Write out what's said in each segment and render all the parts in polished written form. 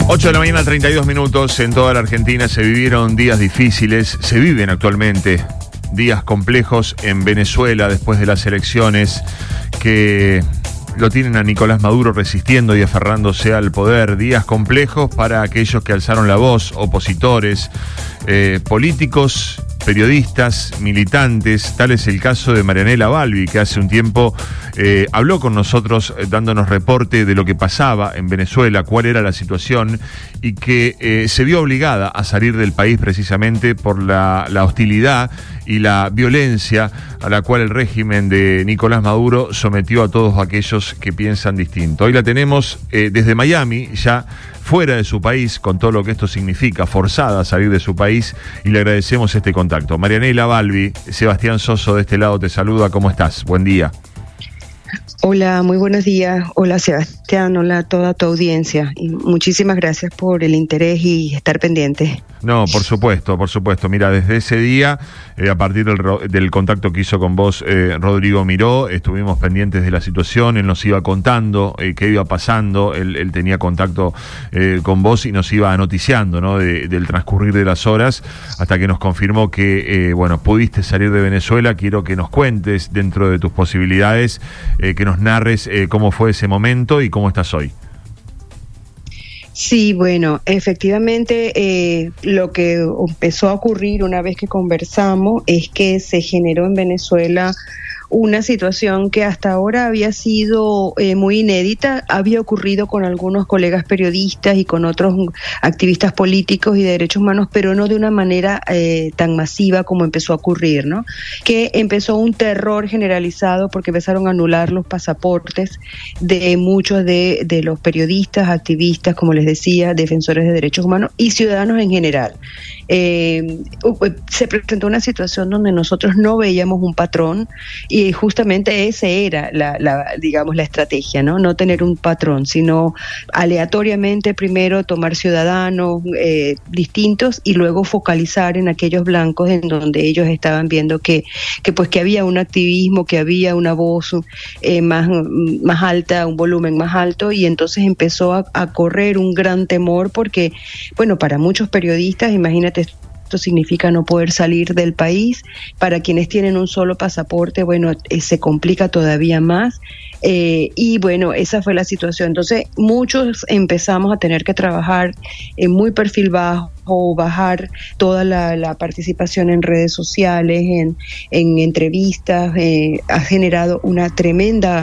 8 de la mañana, 32 minutos. En toda la Argentina se vivieron días difíciles, se viven actualmente días complejos en Venezuela después de las elecciones que lo tienen a Nicolás Maduro resistiendo y aferrándose al poder. Días complejos para aquellos que alzaron la voz, opositores, políticos, periodistas, militantes. Tal es el caso de Marianela Balbi, que hace un tiempo habló con nosotros dándonos reporte de lo que pasaba en Venezuela, cuál era la situación, y que se vio obligada a salir del país precisamente por la hostilidad y la violencia a la cual el régimen de Nicolás Maduro sometió a todos aquellos que piensan distinto. Hoy la tenemos desde Miami, ya fuera de su país, con todo lo que esto significa, forzada a salir de su país, y le agradecemos este contacto. Marianela Balbi, Sebastián Soso de este lado te saluda, ¿cómo estás? Buen día. Hola, muy buenos días. Hola Sebastián, hola a toda tu audiencia. Y muchísimas gracias por el interés y estar pendiente. No, por supuesto. Mira, desde ese día, a partir del contacto que hizo con vos Rodrigo Miró, estuvimos pendientes de la situación. Él nos iba contando qué iba pasando. Él tenía contacto con vos y nos iba noticiando, ¿no? Del transcurrir de las horas, hasta que nos confirmó que, pudiste salir de Venezuela. Quiero que nos cuentes, dentro de tus posibilidades, que nos narres cómo fue ese momento y cómo estás hoy. Sí, bueno, efectivamente lo que empezó a ocurrir una vez que conversamos es que se generó en Venezuela una situación que hasta ahora había sido muy inédita. Había ocurrido con algunos colegas periodistas y con otros activistas políticos y de derechos humanos, pero no de una manera tan masiva como empezó a ocurrir, ¿no? Que empezó un terror generalizado porque empezaron a anular los pasaportes de muchos de los periodistas, activistas, como les decía, defensores de derechos humanos y ciudadanos en general. Se presentó una situación donde nosotros no veíamos un patrón, y justamente ese era la estrategia, ¿no? No tener un patrón, sino aleatoriamente primero tomar ciudadanos distintos y luego focalizar en aquellos blancos en donde ellos estaban viendo que había un activismo, que había una voz más alta, un volumen más alto, y entonces empezó a correr un gran temor porque, para muchos periodistas, imagínate, esto significa no poder salir del país. Para quienes tienen un solo pasaporte, se complica todavía más. Esa fue la situación. Entonces, muchos empezamos a tener que trabajar en muy perfil bajo, bajar toda la participación en redes sociales, en entrevistas. Ha generado una tremenda,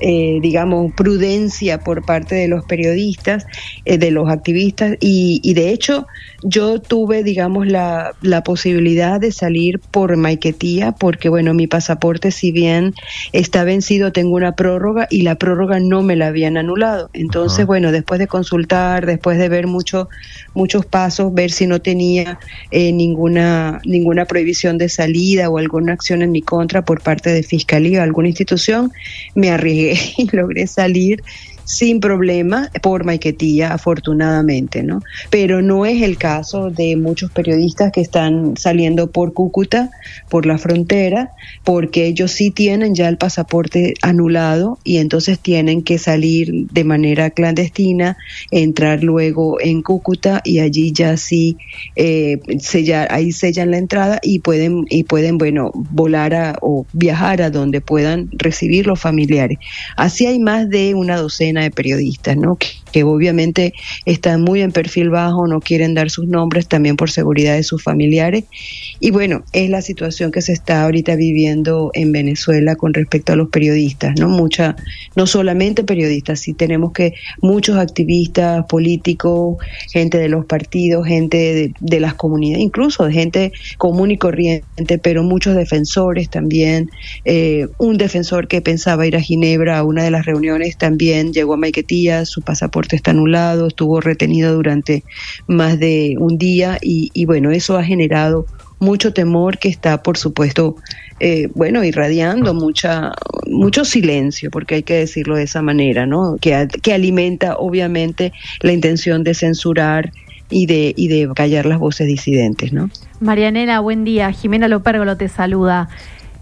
prudencia por parte de los periodistas, de los activistas, y de hecho yo tuve, la posibilidad de salir por Maiquetía, porque mi pasaporte, si bien está vencido, tengo una prórroga y la prórroga no me la habían anulado. Entonces, después de consultar, después de ver muchos pasos, ver si no tenía ninguna prohibición de salida o alguna acción en mi contra por parte de Fiscalía o alguna institución, me arriesgué y logré salir sin problema por Maiquetía, afortunadamente, ¿no? Pero no es el caso de muchos periodistas que están saliendo por Cúcuta, por la frontera, porque ellos sí tienen ya el pasaporte anulado y entonces tienen que salir de manera clandestina, entrar luego en Cúcuta y allí ya sí sellan la entrada y pueden volar o viajar a donde puedan recibir los familiares. Así hay más de una docena de periodistas, ¿no? Que obviamente están muy en perfil bajo, no quieren dar sus nombres también por seguridad de sus familiares. Y es la situación que se está ahorita viviendo en Venezuela con respecto a los periodistas, ¿no? No solamente periodistas, sí tenemos que muchos activistas políticos, gente de los partidos, gente de las comunidades, incluso de gente común y corriente, pero muchos defensores también. Un defensor que pensaba ir a Ginebra a una de las reuniones también llegó a Maiquetía, su pasaporte está anulado, estuvo retenido durante más de un día y eso ha generado mucho temor que está, por supuesto, irradiando mucho silencio, porque hay que decirlo de esa manera, ¿no? Que alimenta, obviamente, la intención de censurar y de callar las voces disidentes, ¿no? Marianela, buen día. Jimena Lopérgolo te saluda.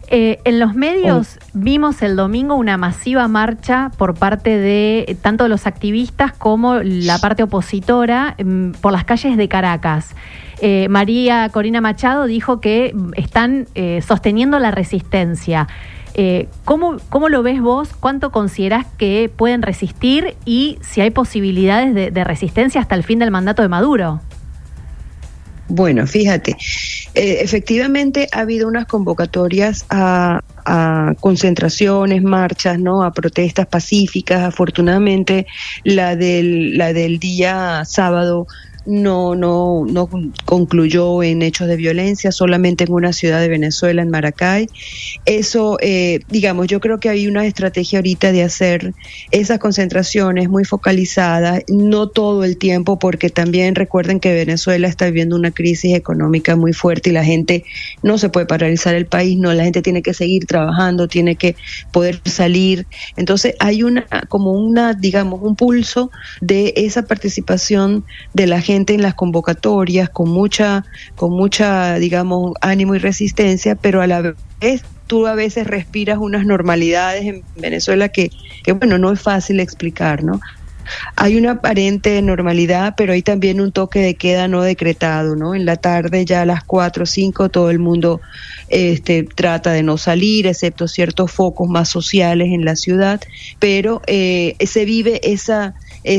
En los medios vimos el domingo una masiva marcha por parte de tanto los activistas como la parte opositora por las calles de Caracas. María Corina Machado dijo que están sosteniendo la resistencia. ¿Cómo lo ves vos? ¿Cuánto considerás que pueden resistir? Y si hay posibilidades de resistencia hasta el fin del mandato de Maduro. Bueno, fíjate, efectivamente ha habido unas convocatorias a concentraciones, marchas, ¿no? A protestas pacíficas. Afortunadamente, la del día sábado no concluyó en hechos de violencia, solamente en una ciudad de Venezuela, en Maracay. Eso, digamos, yo creo que hay una estrategia ahorita de hacer esas concentraciones muy focalizadas, no todo el tiempo, porque también recuerden que Venezuela está viviendo una crisis económica muy fuerte y la gente no se puede paralizar el país, no, la gente tiene que seguir trabajando, tiene que poder salir. Entonces hay digamos, un pulso de esa participación de la gente en las convocatorias con mucha, digamos, ánimo y resistencia, pero a la vez tú a veces respiras unas normalidades en Venezuela que bueno, no es fácil explicar, ¿no? Hay una aparente normalidad, pero hay también un toque de queda no decretado, ¿no? En la tarde, ya a las 4 o 5, todo el mundo trata de no salir, excepto ciertos focos más sociales en la ciudad, pero se vive esa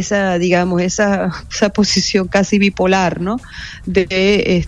posición casi bipolar, ¿no? De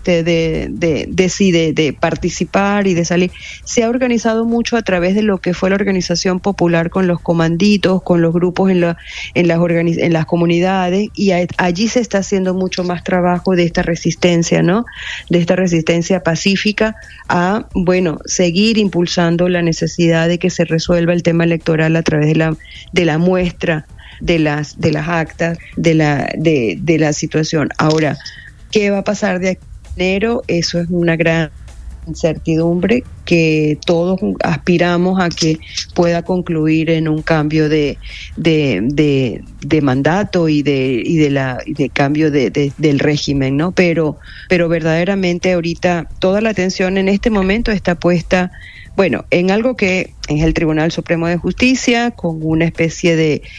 participar y de salir. Se ha organizado mucho a través de lo que fue la organización popular con los comanditos, con los grupos en las comunidades, y allí se está haciendo mucho más trabajo de esta resistencia, ¿no? De esta resistencia pacífica a, bueno, seguir impulsando la necesidad de que se resuelva el tema electoral a través de la muestra de las actas de la situación. Ahora, ¿qué va a pasar de aquí a enero? Eso es una gran incertidumbre que todos aspiramos a que pueda concluir en un cambio de mandato y de cambio del régimen, ¿no? Pero verdaderamente ahorita toda la atención en este momento está puesta, bueno, en algo que es el Tribunal Supremo de Justicia, con una especie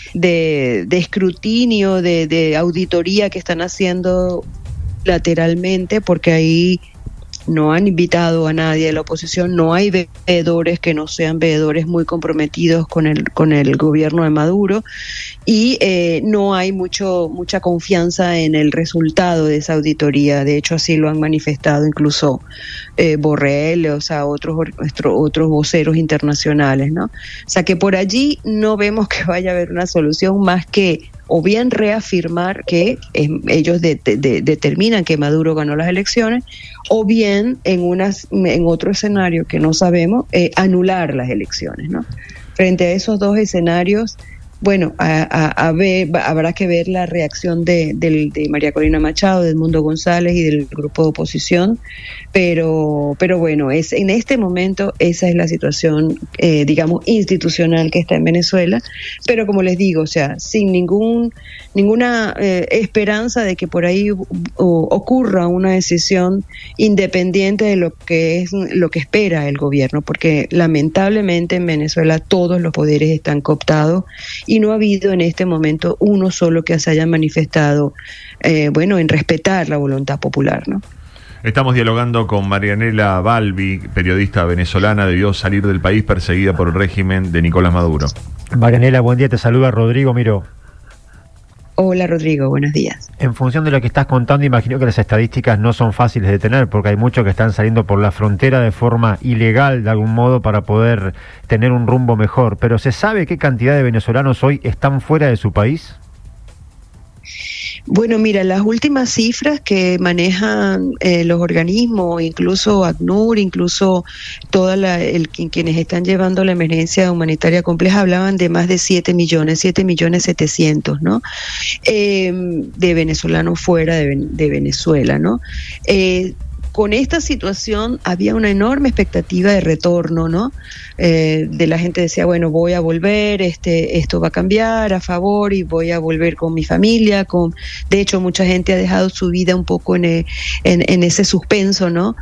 de escrutinio, de auditoría que están haciendo lateralmente, porque ahí no han invitado a nadie de la oposición, no hay veedores que no sean veedores muy comprometidos con el gobierno de Maduro, y no hay mucha confianza en el resultado de esa auditoría. De hecho, así lo han manifestado incluso Borrell, o sea, otros voceros internacionales, ¿no? O sea, que por allí no vemos que vaya a haber una solución más que o bien reafirmar que ellos determinan que Maduro ganó las elecciones, o bien en otro escenario que no sabemos, anular las elecciones, ¿no? Frente a esos dos escenarios, bueno, habrá que ver la reacción de María Corina Machado, de Edmundo González y del grupo de oposición, pero bueno, en este momento esa es la situación, digamos, institucional que está en Venezuela, pero como les digo, o sea, sin ninguna esperanza de que por ahí ocurra una decisión independiente de lo que espera el gobierno, porque lamentablemente en Venezuela todos los poderes están cooptados y no ha habido en este momento uno solo que se haya manifestado, en respetar la voluntad popular, ¿no? Estamos dialogando con Marianela Balbi, periodista venezolana, debió salir del país perseguida por el régimen de Nicolás Maduro. Marianela, buen día, te saluda Rodrigo Miró. Hola Rodrigo, buenos días. En función de lo que estás contando, imagino que las estadísticas no son fáciles de tener, porque hay muchos que están saliendo por la frontera de forma ilegal, de algún modo, para poder tener un rumbo mejor. Pero ¿se sabe qué cantidad de venezolanos hoy están fuera de su país? Bueno, mira, las últimas cifras que manejan los organismos, incluso ACNUR, incluso quienes están llevando la emergencia humanitaria compleja, hablaban de más de 7.700.000, ¿no? De venezolanos fuera de Venezuela, ¿no? con esta situación había una enorme expectativa de retorno, ¿no? De la gente decía, bueno, voy a volver, esto va a cambiar a favor y voy a volver con mi familia. De hecho, mucha gente ha dejado su vida un poco en ese suspenso, ¿no?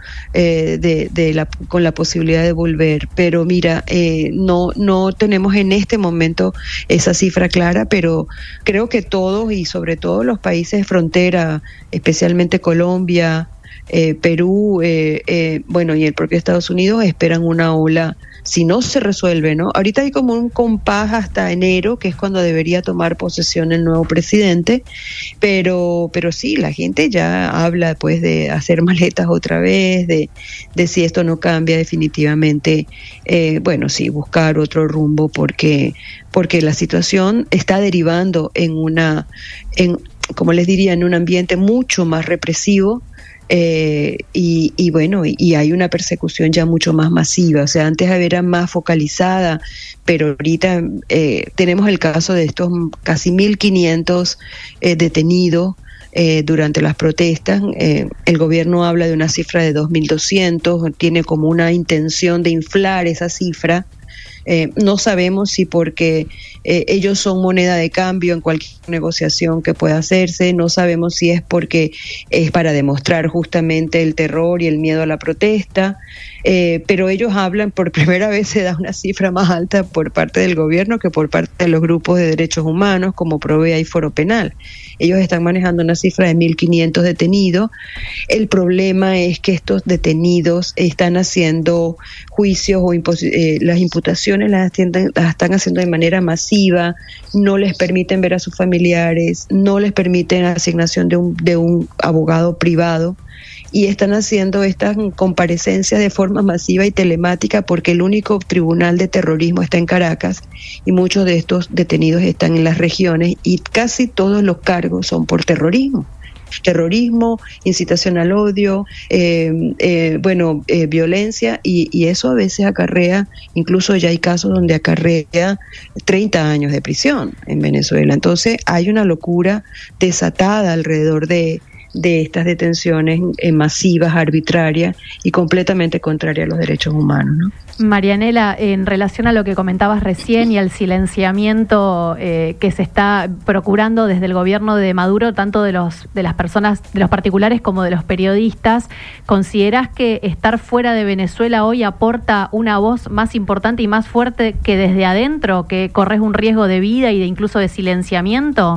Con la posibilidad de volver. Pero mira, no tenemos en este momento esa cifra clara, pero creo que todos y sobre todo los países de frontera, especialmente Colombia, Perú, bueno, y el propio Estados Unidos esperan una ola, si no se resuelve, ¿no? Ahorita hay como un compás hasta enero, que es cuando debería tomar posesión el nuevo presidente, pero sí, la gente ya habla pues de hacer maletas otra vez, de si esto no cambia definitivamente, bueno, sí, buscar otro rumbo, porque la situación está derivando como les diría, en un ambiente mucho más represivo. Y bueno, y hay una persecución ya mucho más masiva. O sea, antes era más focalizada, pero ahorita tenemos el caso de estos casi 1.500 detenidos durante las protestas. El gobierno habla de una cifra de 2.200, tiene como una intención de inflar esa cifra. No sabemos si porque ellos son moneda de cambio en cualquier negociación que pueda hacerse, no sabemos si es porque es para demostrar justamente el terror y el miedo a la protesta, pero ellos hablan, por primera vez se da una cifra más alta por parte del gobierno que por parte de los grupos de derechos humanos como Provea y Foro Penal. Ellos están manejando una cifra de 1.500 detenidos. El problema es que estos detenidos están haciendo juicios o las imputaciones las están haciendo de manera masiva, no les permiten ver a sus familiares, no les permiten asignación de un abogado privado, y están haciendo estas comparecencias de forma masiva y telemática porque el único tribunal de terrorismo está en Caracas y muchos de estos detenidos están en las regiones y casi todos los cargos son por terrorismo, incitación al odio, violencia, y eso a veces acarrea, incluso ya hay casos donde acarrea 30 años de prisión en Venezuela. Entonces hay una locura desatada alrededor de estas detenciones masivas, arbitrarias y completamente contrarias a los derechos humanos, ¿no? Marianela, en relación a lo que comentabas recién y al silenciamiento que se está procurando desde el gobierno de Maduro, tanto de las personas, de los particulares como de los periodistas, ¿considerás que estar fuera de Venezuela hoy aporta una voz más importante y más fuerte que desde adentro, que corres un riesgo de vida y de incluso de silenciamiento?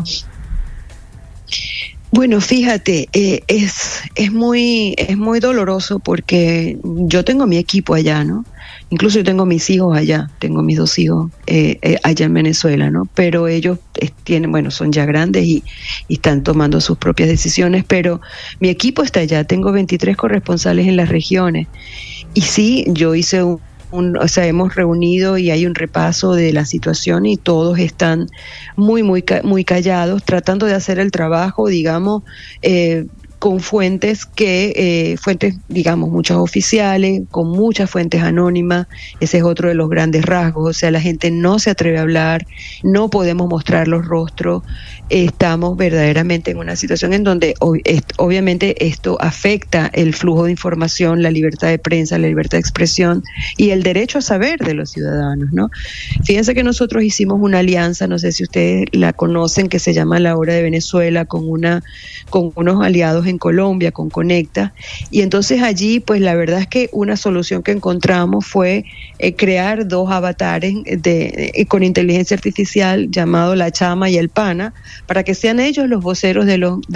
Bueno, fíjate, es muy doloroso porque yo tengo mi equipo allá, ¿no? Incluso yo tengo mis hijos allá, tengo mis 2 hijos allá en Venezuela, ¿no? Pero ellos son ya grandes y están tomando sus propias decisiones, pero mi equipo está allá, tengo 23 corresponsales en las regiones. Y sí, yo hice hemos reunido y hay un repaso de la situación y todos están muy callados, tratando de hacer el trabajo, digamos, con fuentes digamos, muchas oficiales, con muchas fuentes anónimas. Ese es otro de los grandes rasgos. O sea, la gente no se atreve a hablar, no podemos mostrar los rostros. Estamos verdaderamente en una situación en donde obviamente esto afecta el flujo de información, la libertad de prensa, la libertad de expresión y el derecho a saber de los ciudadanos, ¿no? Fíjense que nosotros hicimos una alianza, no sé si ustedes la conocen, que se llama La Hora de Venezuela, con unos aliados en Colombia, con Conecta, y entonces allí pues la verdad es que una solución que encontramos fue crear 2 avatares con inteligencia artificial llamado La Chama y el Pana, para que sean ellos los voceros de los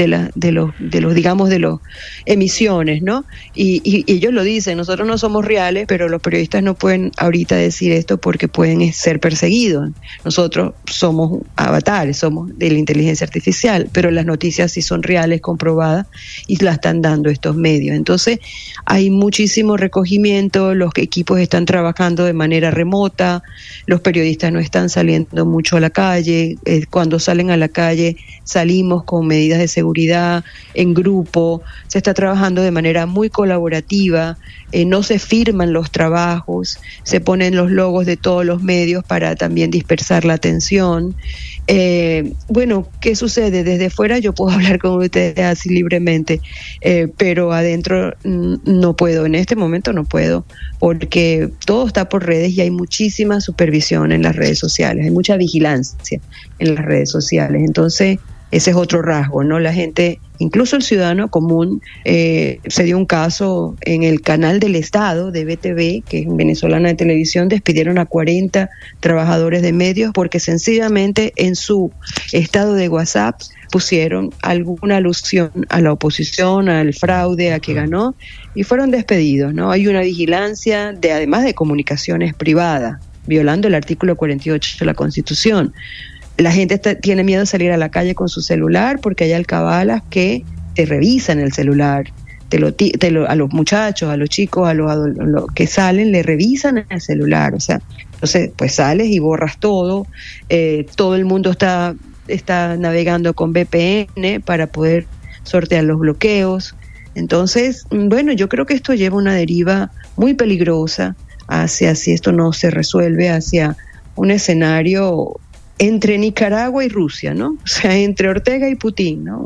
emisiones, ¿no? Y ellos lo dicen, nosotros no somos reales, pero los periodistas no pueden ahorita decir esto porque pueden ser perseguidos. Nosotros somos avatares, somos de la inteligencia artificial, pero las noticias sí son reales, comprobadas, y la están dando estos medios. Entonces hay muchísimo recogimiento, los equipos están trabajando de manera remota, los periodistas no están saliendo mucho a la calle, cuando salen a la calle salimos con medidas de seguridad en grupo, se está trabajando de manera muy colaborativa, no se firman los trabajos, se ponen los logos de todos los medios para también dispersar la atención, Bueno, ¿qué sucede? Desde fuera yo puedo hablar con ustedes así libremente, pero adentro no puedo, en este momento no puedo, porque todo está por redes y hay muchísima supervisión en las redes sociales, hay mucha vigilancia en las redes sociales. Entonces, ese es otro rasgo, ¿no? La gente, incluso el ciudadano común, se dio un caso en el canal del Estado de BTV, que es venezolana de televisión, despidieron a 40 trabajadores de medios porque sencillamente en su estado de WhatsApp pusieron alguna alusión a la oposición, al fraude, a que ganó, y fueron despedidos, ¿no? Hay una vigilancia además de comunicaciones privadas, violando el artículo 48 de la Constitución. La gente tiene miedo de salir a la calle con su celular porque hay alcabalas que te revisan el celular. A los muchachos, a los chicos, a los que salen, le revisan el celular. O sea, entonces, pues sales y borras todo. Todo el mundo está navegando con VPN para poder sortear los bloqueos. Entonces, bueno, yo creo que esto lleva una deriva muy peligrosa hacia, si esto no se resuelve, hacia un escenario entre Nicaragua y Rusia, ¿no? O sea, entre Ortega y Putin, ¿no?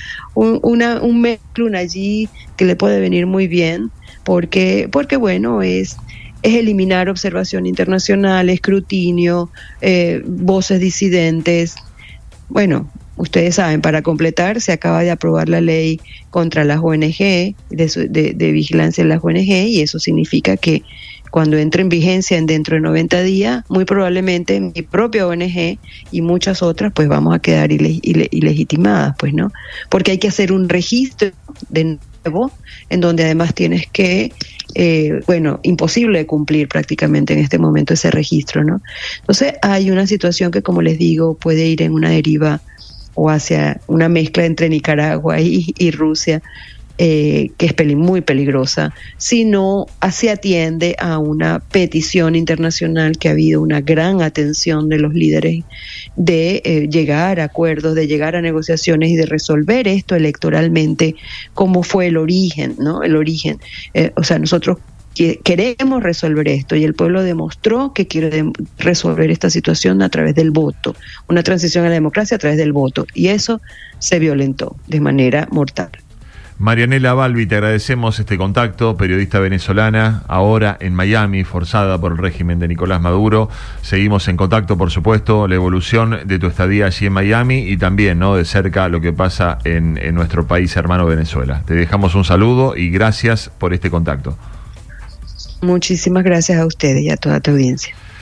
Un mezclun allí que le puede venir muy bien, porque bueno, es eliminar observación internacional, escrutinio, voces disidentes. Bueno, ustedes saben, para completar, se acaba de aprobar la ley contra las ONG, de vigilancia de las ONG, y eso significa que cuando entre en vigencia dentro de 90 días, muy probablemente mi propia ONG y muchas otras, pues vamos a quedar ilegitimadas, pues, ¿no? Porque hay que hacer un registro de nuevo, en donde además tienes que, imposible de cumplir prácticamente en este momento ese registro, ¿no? Entonces hay una situación que, como les digo, puede ir en una deriva o hacia una mezcla entre Nicaragua y Rusia, que es muy peligrosa, si no se atiende a una petición internacional que ha habido una gran atención de los líderes de llegar a acuerdos, de llegar a negociaciones y de resolver esto electoralmente, como fue el origen, ¿no? El origen. O sea, nosotros queremos resolver esto y el pueblo demostró que quiere resolver esta situación a través del voto, una transición a la democracia a través del voto, y eso se violentó de manera mortal. Marianela Balbi, te agradecemos este contacto, periodista venezolana, ahora en Miami, forzada por el régimen de Nicolás Maduro. Seguimos en contacto, por supuesto, la evolución de tu estadía allí en Miami y también, ¿no?, de cerca lo que pasa en nuestro país hermano Venezuela. Te dejamos un saludo y gracias por este contacto. Muchísimas gracias a ustedes y a toda tu audiencia.